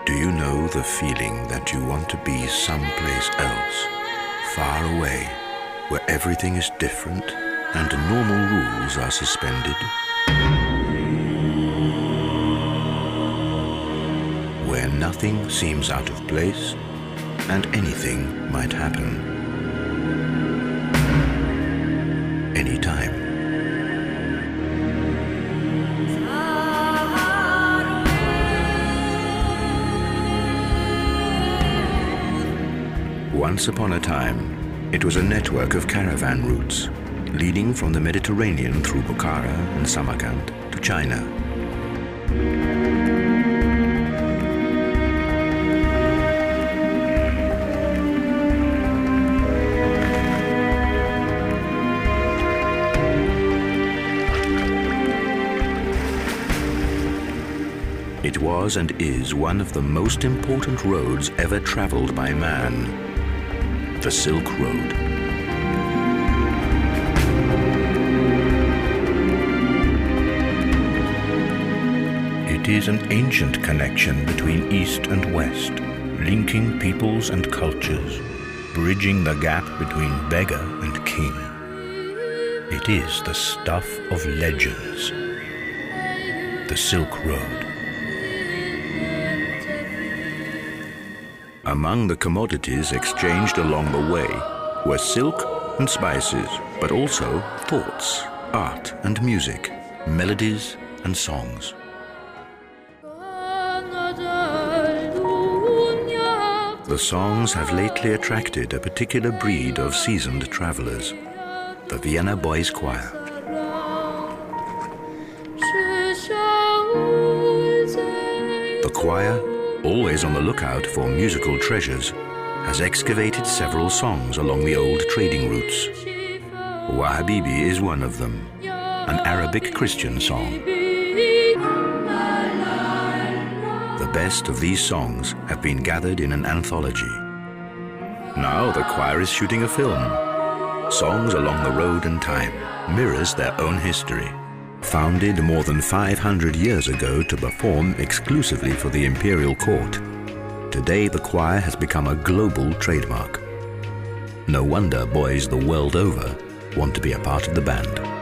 Do you know the feeling that you want to be someplace else, far away, where everything is different and normal rules are suspended? Where nothing seems out of place and anything might happen. Anytime. Once upon a time, it was a network of caravan routes leading from the Mediterranean through Bukhara and Samarkand to China. It was and is one of the most important roads ever traveled by man. The Silk Road. It is an ancient connection between East and West, linking peoples and cultures, bridging the gap between beggar and king. It is the stuff of legends. The Silk Road. Among the commodities exchanged along the way were silk and spices, but also thoughts, art and music, melodies and songs. The songs have lately attracted a particular breed of seasoned travelers, the Vienna Boys Choir. The choir, always on the lookout for musical treasures, has excavated several songs along the old trading routes. Wa Habibi is one of them, an Arabic Christian song. The best of these songs have been gathered in an anthology. Now the choir is shooting a film. Songs Along the Road and Time mirrors their own history. Founded more than 500 years ago to perform exclusively for the imperial court, today the choir has become a global trademark. No wonder boys the world over want to be a part of the band.